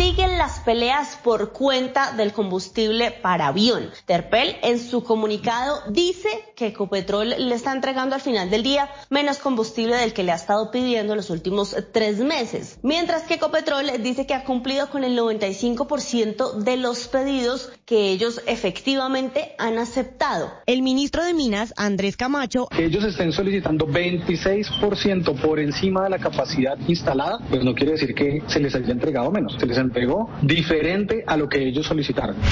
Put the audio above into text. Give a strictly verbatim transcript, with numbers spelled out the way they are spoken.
siguen las peleas por cuenta del combustible para avión. Terpel en su comunicado dice que Ecopetrol le está entregando al final del día menos combustible del que le ha estado pidiendo los últimos tres meses, mientras que Ecopetrol dice que ha cumplido con el noventa y cinco por ciento de los pedidos que ellos efectivamente han aceptado. El ministro de Minas, Andrés Camacho, que ellos estén solicitando veintiséis por ciento por encima de la capacidad instalada, pues no quiere decir que se les haya entregado menos, se les entregó diferente a lo que ellos solicitaron.